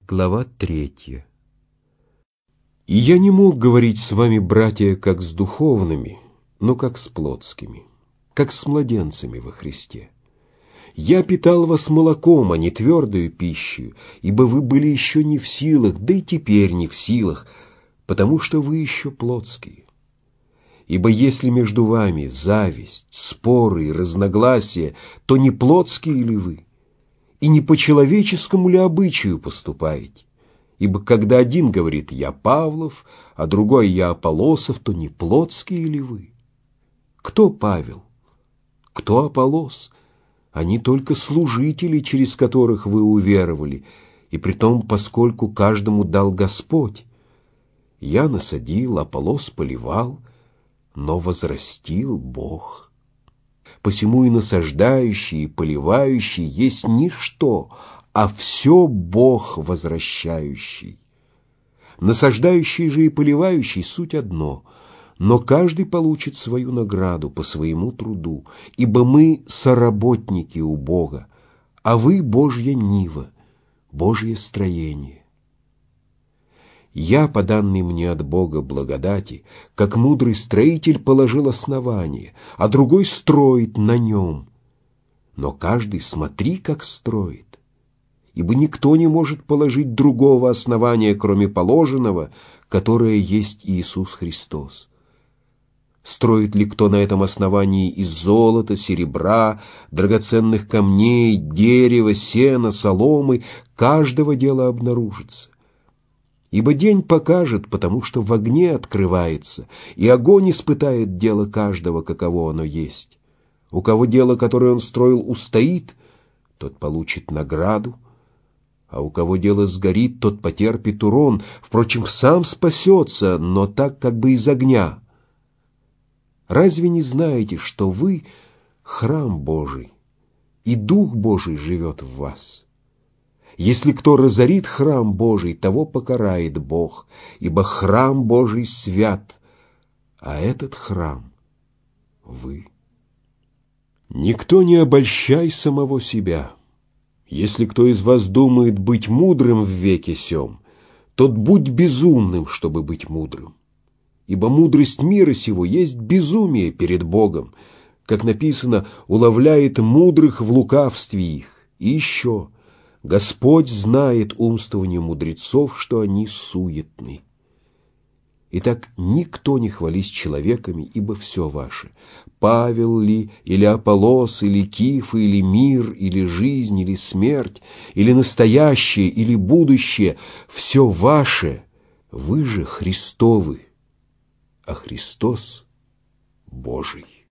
Глава 3. «И я не мог говорить с вами, братья, как с духовными, но как с плотскими, как с младенцами во Христе. Я питал вас молоком, а не твердою пищей, ибо вы были еще не в силах, да и теперь не в силах, потому что вы еще плотские. Ибо если между вами зависть, споры и разногласия, то не плотские ли вы? И не по человеческому ли обычаю поступаете? Ибо когда один говорит «я Павлов», а другой «я Аполосов», то не плотские ли вы? Кто Павел? Кто Аполос? Они только служители, через которых вы уверовали, и притом, поскольку каждому дал Господь. Я насадил, Аполос поливал, но возрастил Бог. Посему и насаждающий, и поливающий есть ничто, а все Бог возвращающий. Насаждающий же и поливающий суть одно, но каждый получит свою награду по своему труду, ибо мы соработники у Бога, а вы Божья нива, Божье строение. Я, по данной мне от Бога благодати, как мудрый строитель положил основание, а другой строит на нем. Но каждый смотри, как строит, ибо никто не может положить другого основания, кроме положенного, которое есть Иисус Христос. Строит ли кто на этом основании из золота, серебра, драгоценных камней, дерева, сена, соломы, каждого дела обнаружится. Ибо день покажет, потому что в огне открывается, и огонь испытает дело каждого, каково оно есть. У кого дело, которое он строил, устоит, тот получит награду, а у кого дело сгорит, тот потерпит урон, впрочем, сам спасется, но так как бы из огня. Разве не знаете, что вы — храм Божий, и Дух Божий живет в вас? Если кто разорит храм Божий, того покарает Бог, ибо храм Божий свят, а этот храм — вы. Никто не обольщай самого себя. Если кто из вас думает быть мудрым в веке сем, тот будь безумным, чтобы быть мудрым. Ибо мудрость мира сего есть безумие перед Богом, как написано, уловляет мудрых в лукавстве их. И еще — Господь знает умствование мудрецов, что они суетны. Итак, никто не хвались человеками, ибо все ваше. Павел ли, или Аполос, или Киф, или мир, или жизнь, или смерть, или настоящее, или будущее, все ваше, вы же Христовы, а Христос Божий.